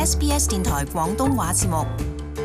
SBS 電台廣東話節目。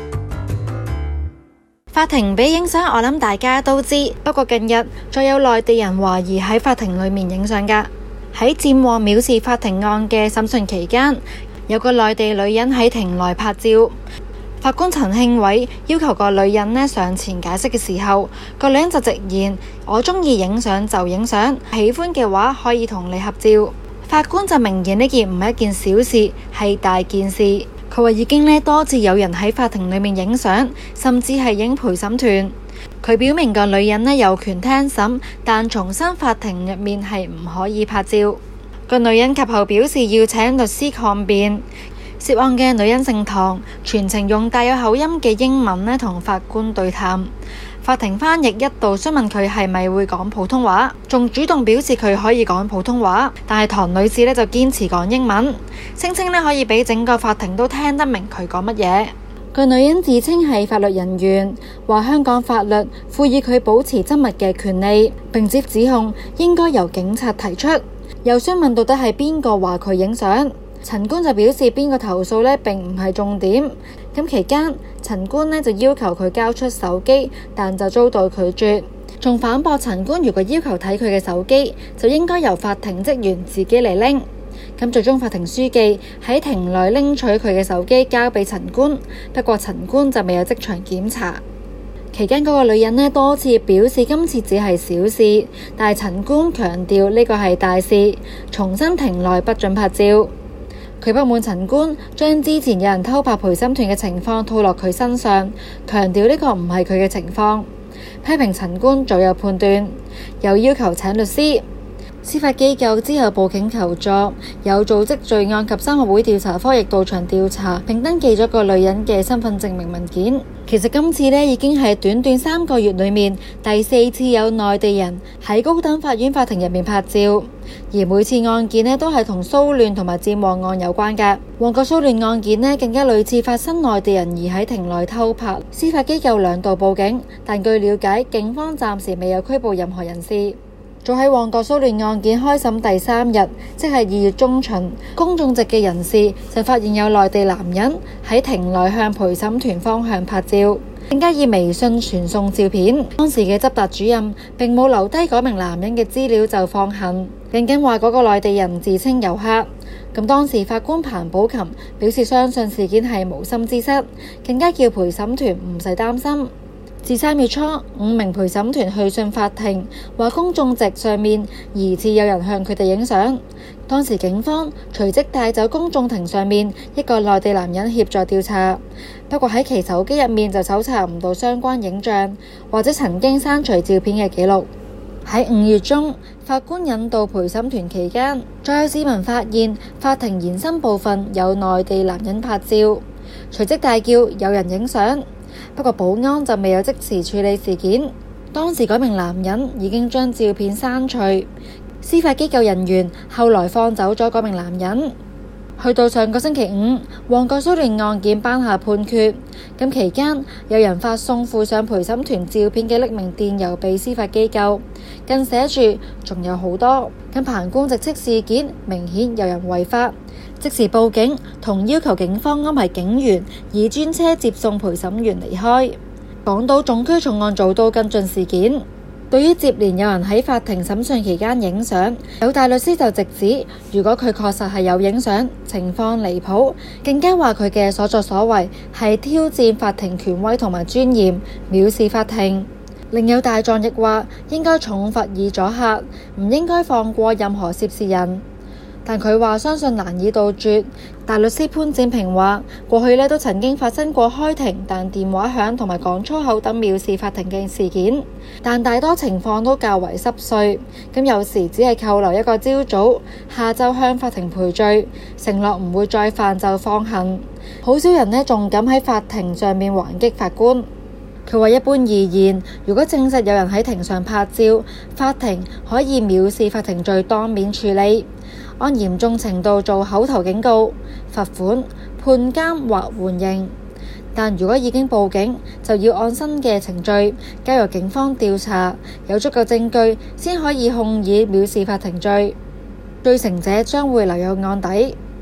法庭俾影相，我諗大家都知。不過近日再有內地人懷疑喺法庭裏面影相㗎。喺佔旺藐視法庭案嘅審訊期間，有個內地女人喺庭內拍照。法官陳慶偉要求個女人上前解釋嘅時候，個女人就直言：我中意影相就影相，喜歡嘅話可以同你合照。法官就明言呢件唔係一件小事，係大件事。佢話已經多次有人喺法庭裏面影相，甚至係影陪審團。佢表明個女人有權聽審，但重申法庭入面係唔可以拍照。個女人及後表示要請律師抗辯。涉案嘅女人姓唐，全程用帶有口音嘅英文同法官對談。法庭翻譯一度詢問佢係咪會講普通話，仲主動表示佢可以講普通話，但係唐女士就堅持講英文，聲稱可以俾整個法庭都聽得明佢講乜嘢。個女人自稱係法律人員，話香港法律賦予佢保持緘默嘅權利，並且指控應該由警察提出。又詢問到底係邊個話佢影相，陳官就表示邊個投訴並唔係重點。咁期間陳官就要求佢交出手機，但就遭到拒絕，仲反駁陳官如果要求睇佢嘅手機，就應該由法庭職員自己嚟拎。咁最終法庭書記喺庭內拎取佢嘅手機交俾陳官，不過陳官就未有即場檢查。期間嗰個女人多次表示今次只係小事，但係陳官強調呢個係大事，重申庭內不准拍照。佢不滿陳官將之前有人偷拍陪審團嘅情況套落佢身上，強調呢個唔係佢嘅情況，批評陳官早有判斷，又要求請律師。司法機構之後報警求助，有組織罪案及三合會調查科亦到場調查，並登記咗個女人嘅身份證明文件。其實今次已經係短短3個月裏面第4次有內地人喺高等法院法庭入面拍照，而每次案件都係同騷亂同埋佔旺案有關嘅。旺角騷亂案件更加類似發生內地人而喺庭內偷拍，司法機構2度報警，但據了解警方暫時未有拘捕任何人士。早喺旺角騷亂案件開審第3日，即係2月中旬，公眾席嘅人士就發現有內地男人喺庭內向陪審團方向拍照，更加以微信傳送照片。當時嘅執達主任並冇留低嗰名男人嘅資料就放行，更加話嗰個內地人自稱遊客。咁當時法官彭寶琴表示相信事件係無心之失，更加叫陪審團唔使擔心。自3月初，5名陪審團去信法庭，話公眾席上面疑似有人向佢哋影相。當時警方隨即帶走公眾庭上面一個內地男人協助調查，不過喺其手機入面就搜查唔到相關影像或者曾經刪除照片嘅記錄。喺5月中，法官引導陪審團期間，再有市民發現法庭延伸部分有內地男人拍照，隨即大叫有人影相。不過保安就未有即時處理事件，當時嗰名男人已經將照片刪除，司法機構人員後來放走咗嗰名男人。去到上個星期5，旺角騷亂案件頒下判決，咁期間有人發送附上陪審團照片嘅匿名電郵俾司法機構，更寫住仲有好多。咁彭官直斥事件明顯有人違法，即時報警同要求警方安排警員以專車接送陪審員離開。港島總區重案組都跟進事件。對於接連有人喺法庭審訊期間影相，有大律師就直指，如果佢確實係有影相，情況離譜，更加話佢嘅所作所為係挑戰法庭權威同埋尊嚴，藐視法庭。另有大狀亦話，應該重罰以阻嚇，唔應該放過任何涉事人。但佢話相信難以杜絕。大律師潘展平話，過去都曾經發生過開庭但電話響同埋講粗口等藐視法庭嘅事件，但大多情況都較為濕碎。咁有時只係扣留一個朝早，下晝向法庭賠罪，承諾唔會再犯就放行。好少人仲敢喺法庭上面還擊法官。佢話一般而言，如果證實有人喺庭上拍照，法庭可以藐視法庭罪當面處理，按嚴重程度做口頭警告、罰款、判監或緩刑。但如果已經報警，就要按新嘅程序交由警方調查，有足夠證據先可以控以藐視法庭罪。罪成者將會留有案底。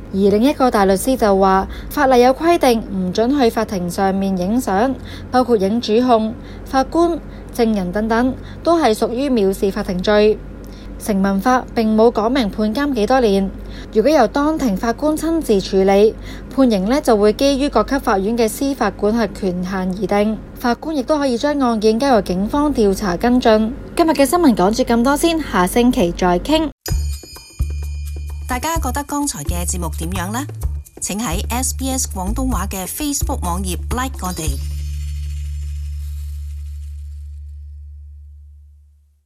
而另一個大律師就話，法例有規定唔准去法庭上面影相，包括影主控、法官、證人等等，都係屬於藐視法庭罪。成文法並冇講明判監幾多年，如果由當庭法官親自處理，判刑呢就會基於各級法院嘅司法管轄權限而定，法官亦都可以將案件交由警方調查跟進。今日嘅新聞講住咁多先，下星期再傾。 大家覺得剛才嘅節目點樣呢？請喺SBS 廣東話嘅 Facebook 網頁 like 我哋。